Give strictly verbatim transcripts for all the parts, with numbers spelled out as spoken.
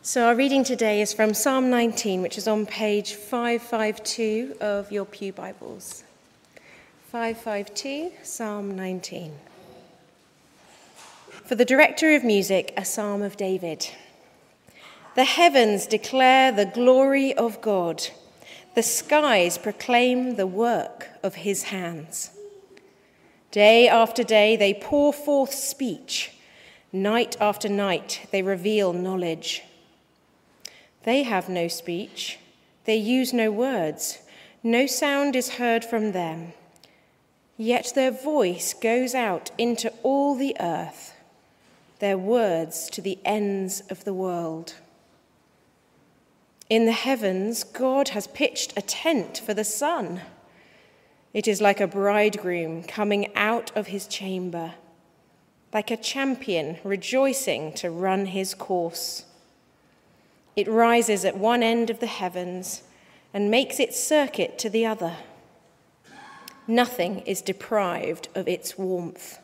So our reading today is from Psalm nineteen, which is on page five fifty-two of your Pew Bibles. five fifty-two, Psalm nineteen. For the director of music, a psalm of David. The heavens declare the glory of God. The skies proclaim the work of his hands. Day after day they pour forth speech. Night after night they reveal knowledge. They have no speech, they use no words, no sound is heard from them. Yet their voice goes out into all the earth, their words to the ends of the world. In the heavens, God has pitched a tent for the sun. It is like a bridegroom coming out of his chamber, like a champion rejoicing to run his course. It rises at one end of the heavens and makes its circuit to the other. Nothing is deprived of its warmth.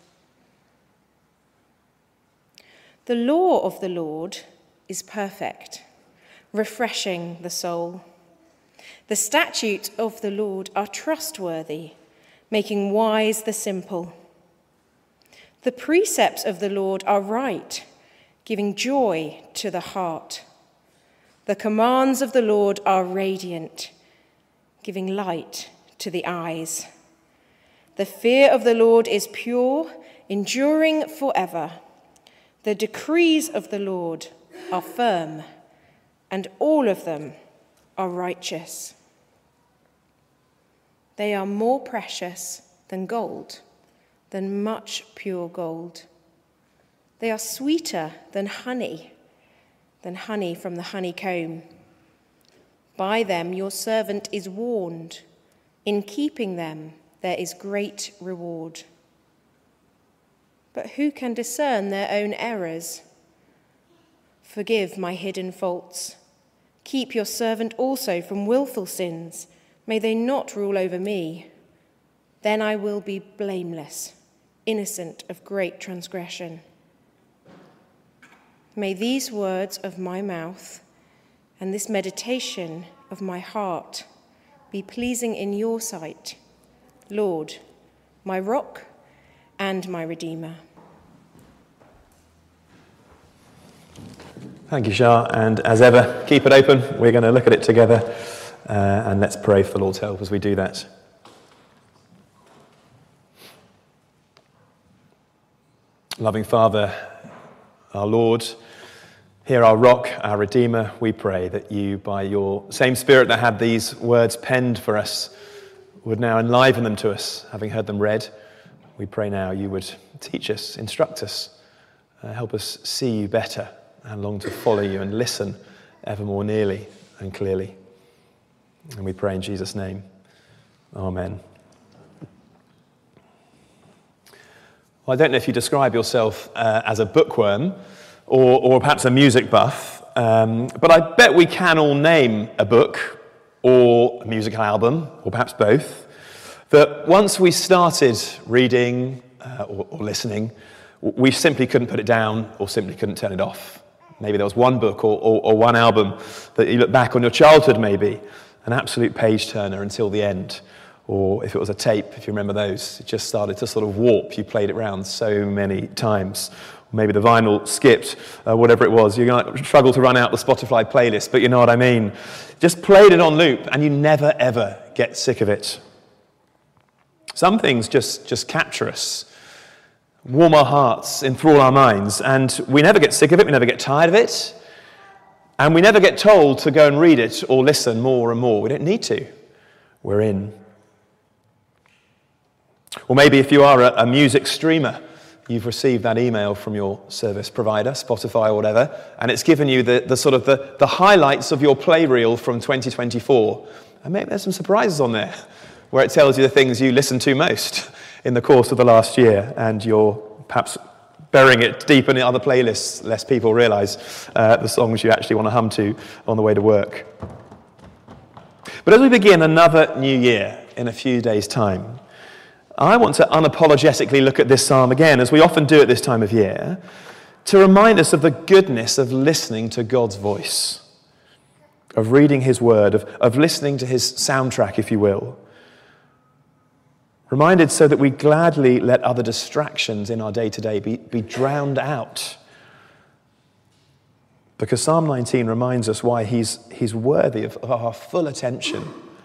The law of the Lord is perfect, refreshing the soul. The statutes of the Lord are trustworthy, making wise the simple. The precepts of the Lord are right, giving joy to the heart. The commands of the Lord are radiant, giving light to the eyes. The fear of the Lord is pure, enduring forever. The decrees of the Lord are firm, and all of them are righteous. They are more precious than gold, than much pure gold. They are sweeter than honey, than honey from the honeycomb. By them your servant is warned. In keeping them there is great reward. But who can discern their own errors? Forgive my hidden faults. Keep your servant also from willful sins. May they not rule over me. Then I will be blameless, innocent of great transgression. May these words of my mouth and this meditation of my heart be pleasing in your sight, Lord, my rock and my redeemer. Thank you, Shah. And as ever, keep it open. We're going to look at it together, uh, and let's pray for the Lord's help as we do that. Loving Father, our Lord, here our rock, our Redeemer, we pray that you, by your same Spirit that had these words penned for us, would now enliven them to us, having heard them read. We pray now you would teach us, instruct us, uh, help us see you better and long to follow you and listen ever more nearly and clearly. And we pray in Jesus' name. Amen. Well, I don't know if you describe yourself uh, as a bookworm or, or perhaps a music buff, um, but I bet we can all name a book or a musical album, or perhaps both, that once we started reading uh, or, or listening, we simply couldn't put it down or simply couldn't turn it off. Maybe there was one book or, or, or one album that you look back on your childhood, maybe, an absolute page-turner until the end. Or if it was a tape, if you remember those, it just started to sort of warp. You played it round so many times. Maybe the vinyl skipped, uh, whatever it was. You're going to struggle to run out the Spotify playlist, but you know what I mean. Just played it on loop, and you never, ever get sick of it. Some things just, just capture us, warm our hearts, enthrall our minds, and we never get sick of it, we never get tired of it, and we never get told to go and read it or listen more and more. We don't need to. We're in. Or maybe if you are a, a music streamer, you've received that email from your service provider, Spotify or whatever, and it's given you the, the sort of the, the highlights of your play reel from twenty twenty-four. And maybe there's some surprises on there, where it tells you the things you listened to most in the course of the last year, and you're perhaps burying it deep in the other playlists, lest people realise uh, the songs you actually want to hum to on the way to work. But as we begin another new year in a few days' time, I want to unapologetically look at this psalm again, as we often do at this time of year, to remind us of the goodness of listening to God's voice, of reading his word, of, of listening to his soundtrack, if you will. Reminded so that we gladly let other distractions in our day-to-day be, be drowned out. Because Psalm nineteen reminds us why he's, he's worthy of our full attention.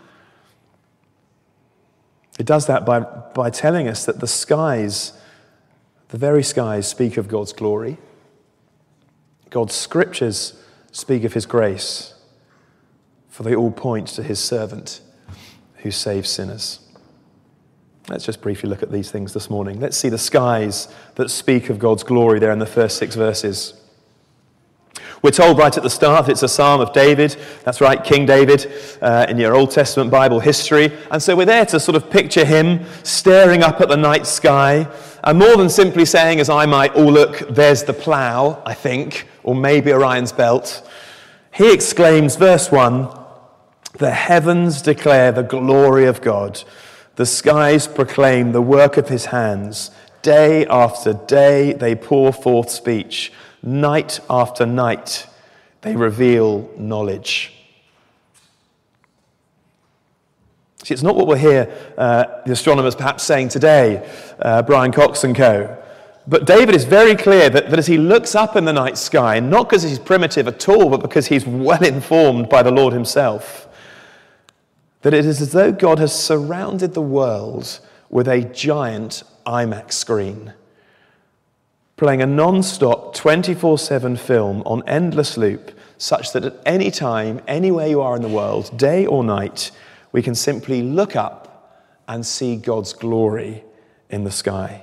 It does that by, by telling us that the skies, the very skies, speak of God's glory. God's scriptures speak of his grace, for they all point to his servant who saves sinners. Let's just briefly look at these things this morning. Let's see the skies that speak of God's glory there in the first six verses. We're told right at the start it's a psalm of David. That's right, King David uh, in your Old Testament Bible history. And so we're there to sort of picture him staring up at the night sky, and more than simply saying, as I might, oh look, there's the plough, I think, or maybe Orion's belt. He exclaims, verse one, the heavens declare the glory of God. The skies proclaim the work of his hands. Day after day they pour forth speech. Night after night they reveal knowledge. See, it's not what we'll hear uh, the astronomers perhaps saying today, uh, Brian Cox and co. But David is very clear that, that as he looks up in the night sky, not because he's primitive at all, but because he's well informed by the Lord himself, that it is as though God has surrounded the world with a giant IMAX screen, playing a non-stop twenty-four seven film on endless loop, such that at any time, anywhere you are in the world, day or night, we can simply look up and see God's glory in the sky.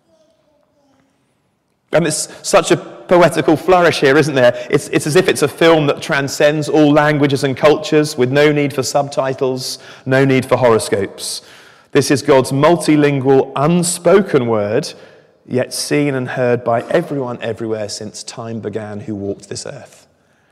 And there's such a poetical flourish here, isn't there? It's, it's as if it's a film that transcends all languages and cultures, with no need for subtitles, no need for horoscopes. This is God's multilingual, unspoken word, yet seen and heard by everyone everywhere since time began who walked this earth.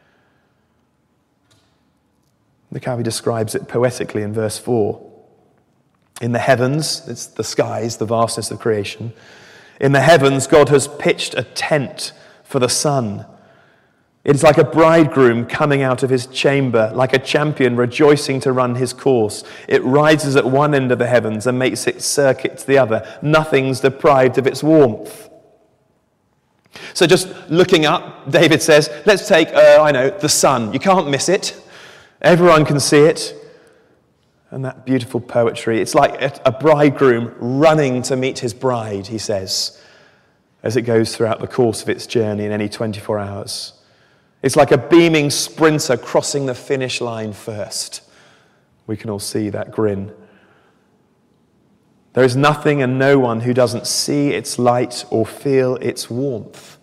Look how he describes it poetically in verse four. In the heavens, it's the skies, the vastness of creation. In the heavens, God has pitched a tent for the sun. It is like a bridegroom coming out of his chamber, like a champion rejoicing to run his course. It rises at one end of the heavens and makes its circuit to the other. Nothing's deprived of its warmth. So just looking up, David says, let's take, uh, I know, the sun. You can't miss it. Everyone can see it. And that beautiful poetry, it's like a bridegroom running to meet his bride, he says, as it goes throughout the course of its journey in any twenty-four hours. It's like a beaming sprinter crossing the finish line first. We can all see that grin. There is nothing and no one who doesn't see its light or feel its warmth.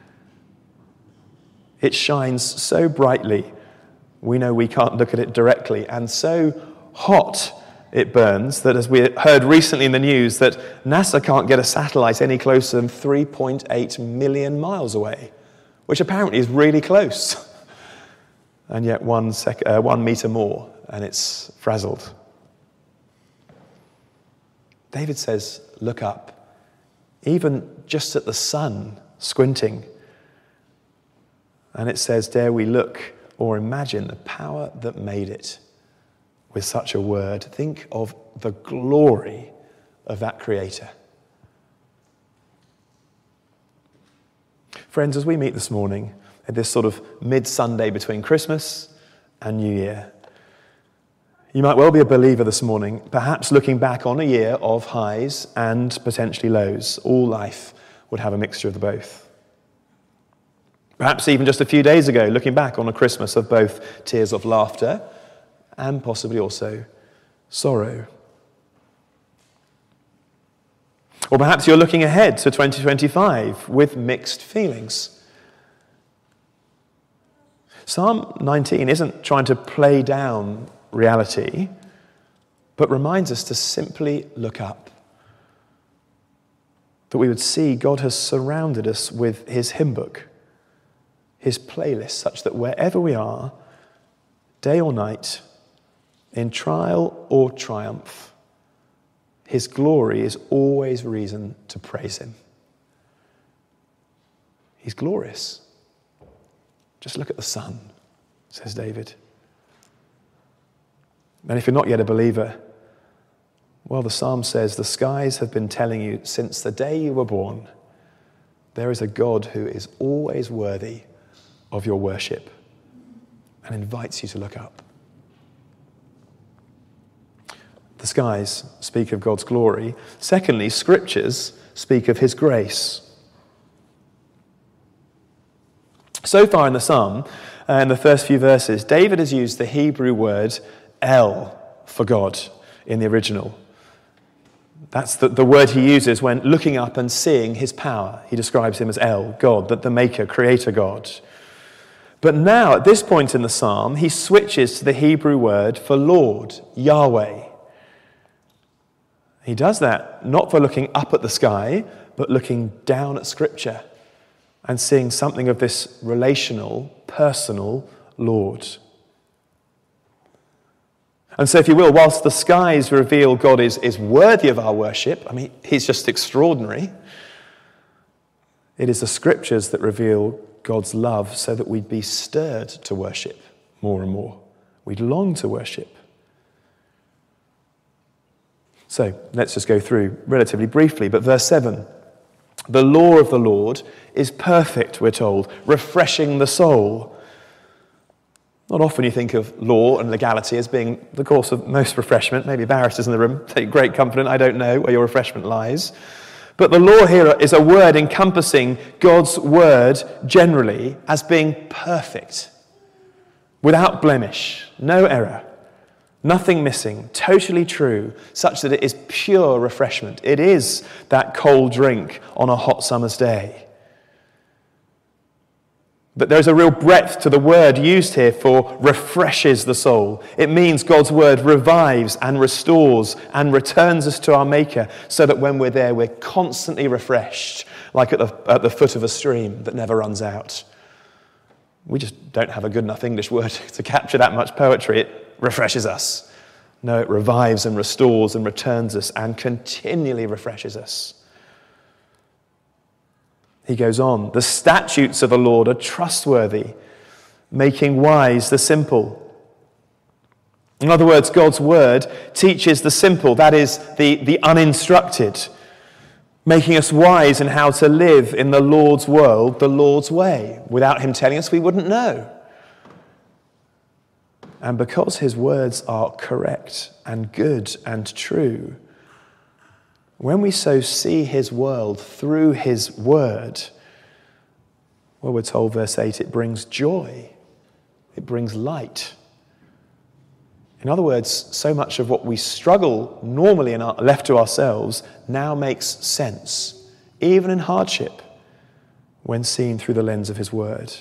It shines so brightly, we know we can't look at it directly, and so hot it burns that, as we heard recently in the news, that NASA can't get a satellite any closer than three point eight million miles away, which apparently is really close. And yet one, sec- uh, one meter more and it's frazzled. David says, look up, even just at the sun, squinting. And it says, dare we look or imagine the power that made it with such a word. Think of the glory of that creator. Friends, as we meet this morning at this sort of mid-Sunday between Christmas and New Year, you might well be a believer this morning, perhaps looking back on a year of highs and potentially lows. All life would have a mixture of the both. Perhaps even just a few days ago, looking back on a Christmas of both tears of laughter and possibly also sorrow. Or perhaps you're looking ahead to twenty twenty-five with mixed feelings. Psalm nineteen isn't trying to play down reality, but reminds us to simply look up. That we would see God has surrounded us with his hymn book, his playlist, such that wherever we are, day or night, in trial or triumph, his glory is always reason to praise him. He's glorious. Just look at the sun, says David. And if you're not yet a believer, well, the psalm says, the skies have been telling you since the day you were born, there is a God who is always worthy of your worship and invites you to look up. The skies speak of God's glory. Secondly, scriptures speak of his grace. So far in the psalm, uh, in the first few verses, David has used the Hebrew word El for God in the original. That's the, the word he uses when looking up and seeing his power. He describes him as El, God, that the maker, creator God. But now, at this point in the psalm, he switches to the Hebrew word for Lord, Yahweh. He does that not for looking up at the sky, but looking down at Scripture and seeing something of this relational, personal Lord. And so, if you will, whilst the skies reveal God is, is worthy of our worship, I mean, he's just extraordinary, it is the Scriptures that reveal God's love so that we'd be stirred to worship more and more. We'd long to worship. So, let's just go through relatively briefly. But verse seven, the law of the Lord is perfect, we're told, refreshing the soul. Not often you think of law and legality as being the course of most refreshment. Maybe barristers in the room take great comfort in, I don't know where your refreshment lies. But the law here is a word encompassing God's word generally as being perfect, without blemish, no error, nothing missing, totally true, such that it is pure refreshment. It is that cold drink on a hot summer's day. But there's a real breadth to the word used here for refreshes the soul. It means God's word revives and restores and returns us to our Maker so that when we're there, we're constantly refreshed, like at the, at the foot of a stream that never runs out. We just don't have a good enough English word to capture that much poetry. It refreshes us. No, it revives and restores and returns us and continually refreshes us. He goes on, the statutes of the Lord are trustworthy, making wise the simple. In other words, God's word teaches the simple, that is, the, the uninstructed, making us wise in how to live in the Lord's world, the Lord's way. Without him telling us, we wouldn't know. And because his words are correct and good and true, when we so see his world through his word, well, we're told, verse eight, it brings joy. It brings light. In other words, so much of what we struggle normally in our, left to ourselves now makes sense, even in hardship, when seen through the lens of his word.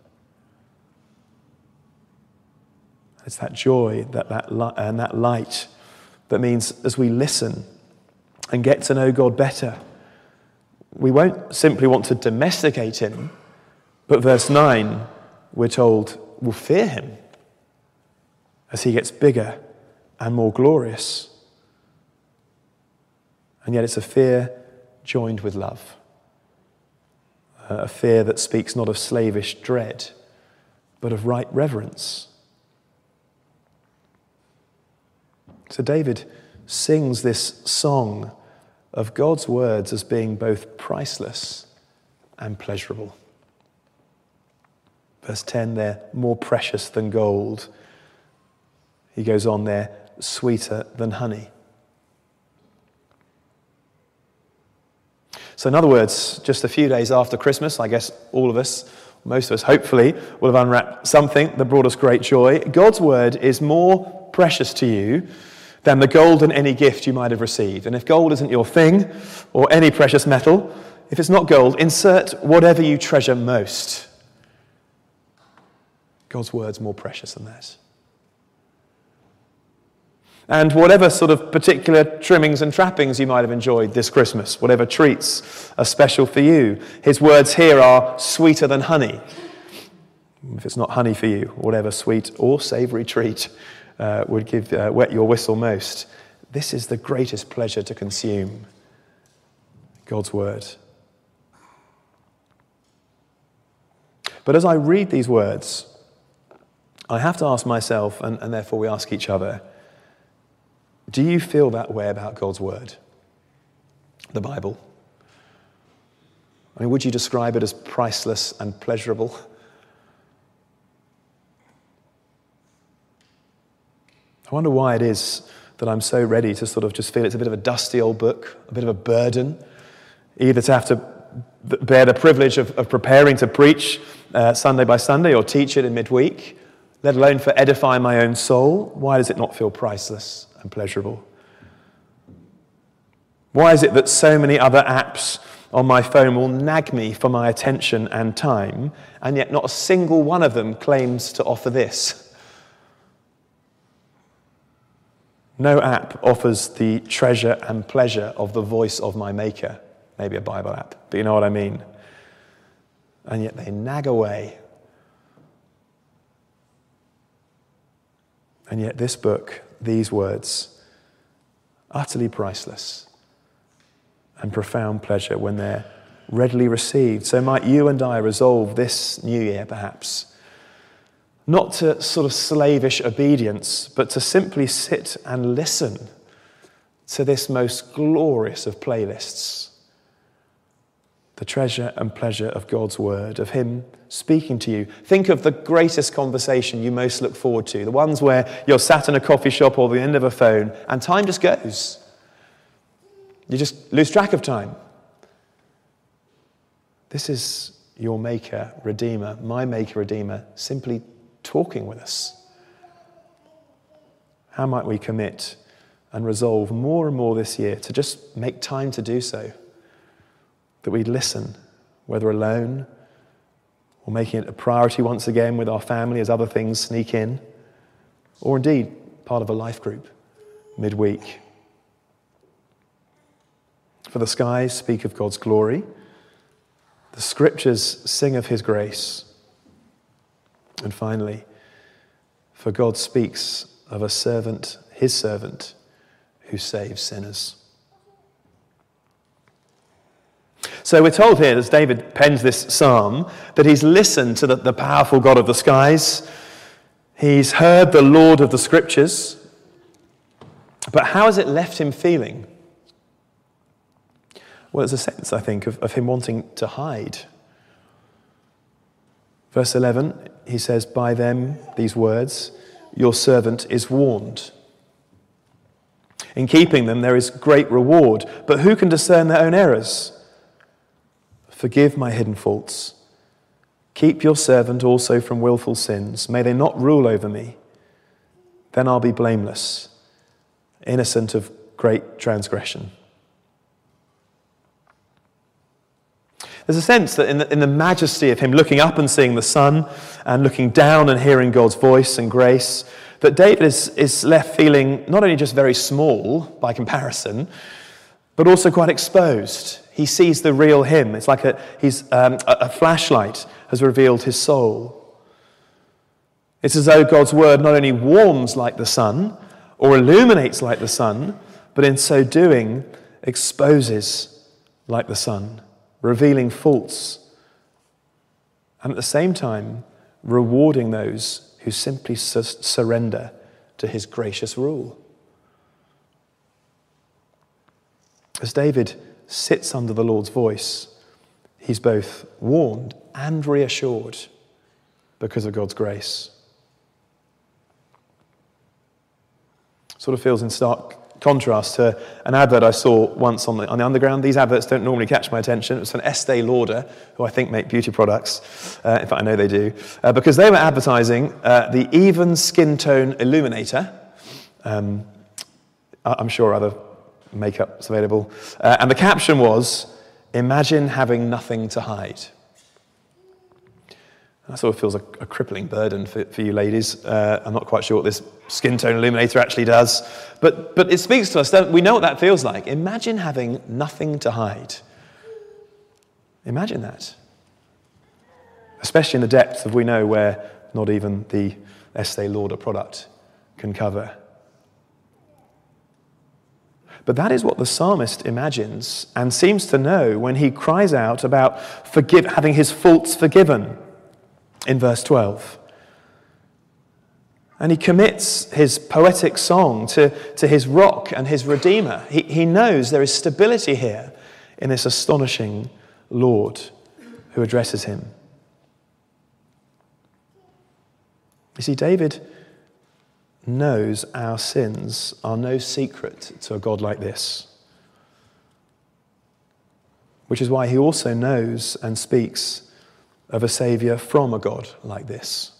It's that joy that, that li- and that light that means as we listen and get to know God better, we won't simply want to domesticate him, but verse nine, we're told, we'll fear him as he gets bigger and more glorious. And yet it's a fear joined with love, a fear that speaks not of slavish dread, but of right reverence. So David sings this song of God's words as being both priceless and pleasurable. Verse ten, they're more precious than gold. He goes on, they're sweeter than honey. So in other words, just a few days after Christmas, I guess all of us, most of us hopefully, will have unwrapped something that brought us great joy. God's word is more precious to you than the gold and any gift you might have received. And if gold isn't your thing, or any precious metal, if it's not gold, insert whatever you treasure most. God's word's more precious than that. And whatever sort of particular trimmings and trappings you might have enjoyed this Christmas, whatever treats are special for you, his words here are sweeter than honey. If it's not honey for you, whatever sweet or savoury treat Uh, would give uh, wet your whistle most. This is the greatest pleasure to consume, God's word. But as I read these words, I have to ask myself, and, and therefore we ask each other, do you feel that way about God's word, the Bible? I mean, would you describe it as priceless and pleasurable? I wonder why it is that I'm so ready to sort of just feel it's a bit of a dusty old book, a bit of a burden, either to have to bear the privilege of, of preparing to preach uh, Sunday by Sunday or teach it in midweek, let alone for edifying my own soul. Why does it not feel priceless and pleasurable? Why is it that so many other apps on my phone will nag me for my attention and time, and yet not a single one of them claims to offer this? No app offers the treasure and pleasure of the voice of my Maker. Maybe a Bible app, but you know what I mean. And yet they nag away. And yet this book, these words, utterly priceless and profound pleasure when they're readily received. So might you and I resolve this new year, perhaps, not to sort of slavish obedience, but to simply sit and listen to this most glorious of playlists. The treasure and pleasure of God's word, of him speaking to you. Think of the greatest conversation you most look forward to, the ones where you're sat in a coffee shop or the end of a phone and time just goes. You just lose track of time. This is your Maker, Redeemer, my Maker, Redeemer, simply talking with us. How might we commit and resolve more and more this year to just make time to do so? That we listen, whether alone or making it a priority once again with our family as other things sneak in, or indeed part of a life group midweek. For the skies speak of God's glory, the scriptures sing of his grace, and finally, for God speaks of a servant, his servant, who saves sinners. So we're told here, as David pens this psalm, that he's listened to the, the powerful God of the skies. He's heard the Lord of the scriptures. But how has it left him feeling? Well, there's a sense, I think, of, of him wanting to hide. Verse eleven, he says, by them, these words, your servant is warned. In keeping them, there is great reward. But who can discern their own errors? Forgive my hidden faults. Keep your servant also from willful sins. May they not rule over me. Then I'll be blameless, innocent of great transgression. There's a sense that in the, in the majesty of him looking up and seeing the sun and looking down and hearing God's voice and grace, that David is, is left feeling not only just very small by comparison, but also quite exposed. He sees the real him. It's like a, he's, um, a, a flashlight has revealed his soul. It's as though God's word not only warms like the sun or illuminates like the sun, but in so doing exposes like the sun, revealing faults, and at the same time rewarding those who simply su- surrender to his gracious rule. As David sits under the Lord's voice, he's both warned and reassured because of God's grace. Sort of feels in stark contrast to an advert I saw once on the, on the Underground. These adverts don't normally catch my attention. It was from Estee Lauder, who I think make beauty products. Uh, in fact, I know they do. Uh, because they were advertising uh, the Even Skin Tone Illuminator. Um, I'm sure other makeup's available. Uh, and the caption was, imagine having nothing to hide. That sort of feels a, a crippling burden for, for you ladies. Uh, I'm not quite sure what this skin tone illuminator actually does. But, but it speaks to us. We know what that feels like. Imagine having nothing to hide. Imagine that. Especially in the depths of we know where not even the Estee Lauder product can cover. But that is what the psalmist imagines and seems to know when he cries out about forgive, having his faults forgiven. in verse twelve. And he commits his poetic song to, to his rock and his redeemer. He, he knows there is stability here in this astonishing Lord who addresses him. You see, David knows our sins are no secret to a God like this, which is why he also knows and speaks of a Saviour from a God like this.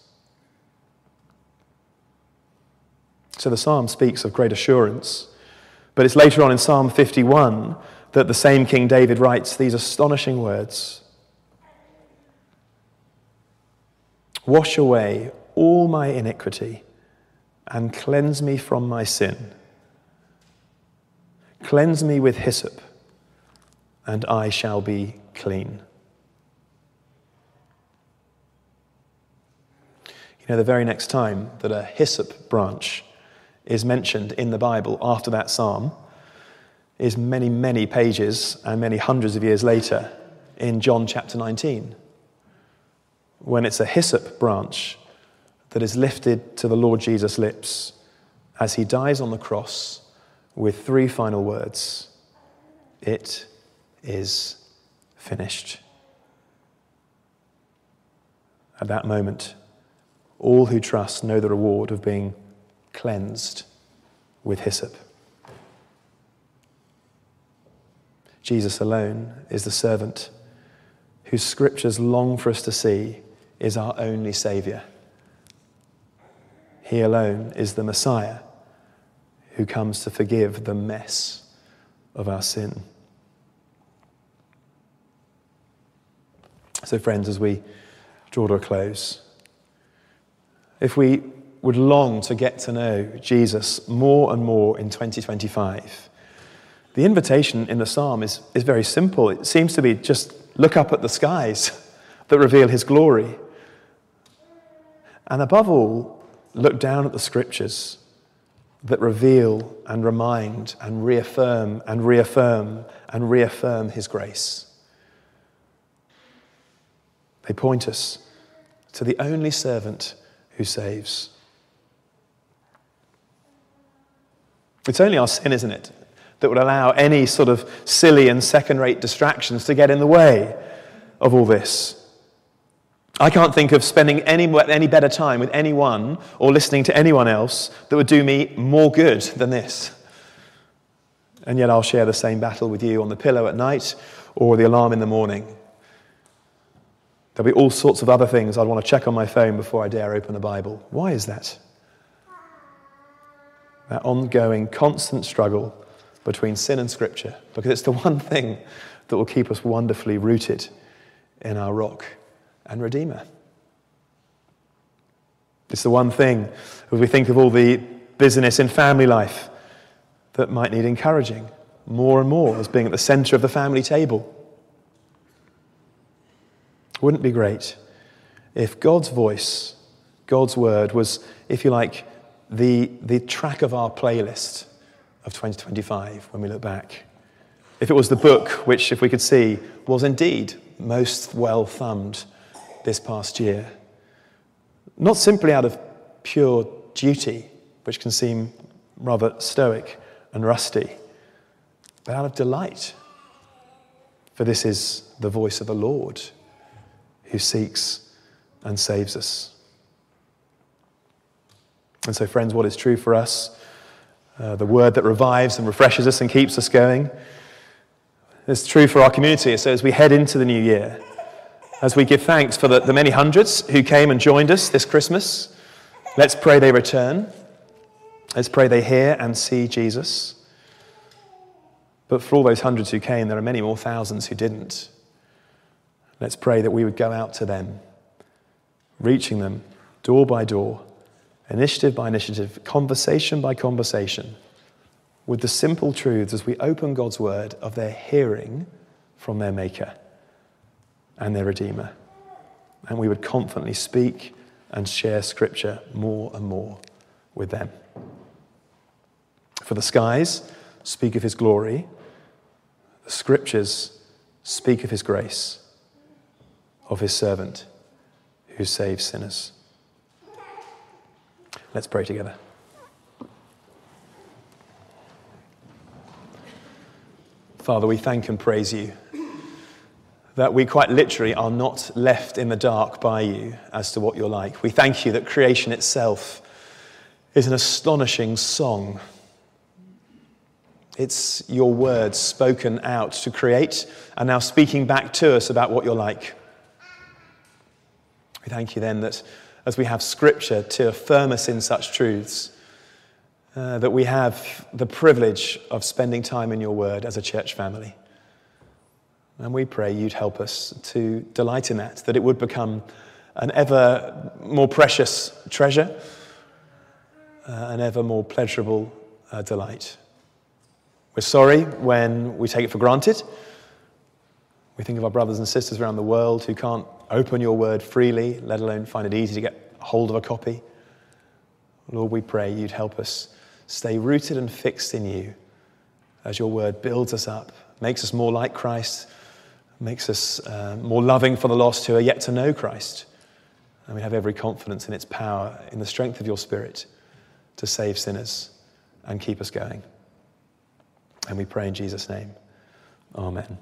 So the psalm speaks of great assurance, but it's later on in Psalm fifty-one that the same King David writes these astonishing words. Wash away all my iniquity and cleanse me from my sin. Cleanse me with hyssop, and I shall be clean. You know, the very next time that a hyssop branch is mentioned in the Bible after that psalm is many, many pages and many hundreds of years later in John chapter nineteen, when it's a hyssop branch that is lifted to the Lord Jesus' lips as he dies on the cross with three final words: it is finished. At that moment, all who trust know the reward of being cleansed with hyssop. Jesus alone is the servant whose scriptures long for us to see is our only Saviour. He alone is the Messiah who comes to forgive the mess of our sin. So friends, as we draw to a close, if we would long to get to know Jesus more and more in twenty twenty-five, the invitation in the psalm is, is very simple. It seems to be just look up at the skies that reveal his glory. And above all, look down at the scriptures that reveal and remind and reaffirm and reaffirm and reaffirm his grace. They point us to the only servant who saves. It's only our sin, isn't it, that would allow any sort of silly and second-rate distractions to get in the way of all this. I can't think of spending any, any better time with anyone or listening to anyone else that would do me more good than this. And yet I'll share the same battle with you on the pillow at night or the alarm in the morning. There'll be all sorts of other things I'd want to check on my phone before I dare open the Bible. Why is that? That ongoing, constant struggle between sin and Scripture, because it's the one thing that will keep us wonderfully rooted in our rock and Redeemer. It's the one thing, as we think of all the busyness in family life, that might need encouraging more and more as being at the centre of the family table. Wouldn't it be great if God's voice, God's word was, if you like, the, the track of our playlist of twenty twenty-five when we look back? If it was the book which, if we could see, was indeed most well thumbed this past year. Not simply out of pure duty, which can seem rather stoic and rusty, but out of delight. For this is the voice of the Lord who seeks and saves us. And so, friends, what is true for us, uh, the word that revives and refreshes us and keeps us going, is true for our community. So as we head into the new year, as we give thanks for the, the many hundreds who came and joined us this Christmas, let's pray they return. Let's pray they hear and see Jesus. But for all those hundreds who came, there are many more thousands who didn't. Let's pray that we would go out to them, reaching them door by door, initiative by initiative, conversation by conversation, with the simple truths as we open God's word of their hearing from their Maker and their Redeemer. And we would confidently speak and share Scripture more and more with them. For the skies speak of his glory, the Scriptures speak of his grace, of his servant who saves sinners. Let's pray together. Father, we thank and praise you that we quite literally are not left in the dark by you as to what you're like. We thank you that creation itself is an astonishing song. It's your words spoken out to create and now speaking back to us about what you're like. We thank you then that as we have Scripture to affirm us in such truths, uh, that we have the privilege of spending time in your word as a church family. And we pray you'd help us to delight in that, that it would become an ever more precious treasure, uh, an ever more pleasurable uh, delight. We're sorry when we take it for granted. We think of our brothers and sisters around the world who can't open your word freely, let alone find it easy to get hold of a copy. Lord, we pray you'd help us stay rooted and fixed in you as your word builds us up, makes us more like Christ, makes us uh, more loving for the lost who are yet to know Christ. And we have every confidence in its power, in the strength of your Spirit to save sinners and keep us going. And we pray in Jesus' name. Amen.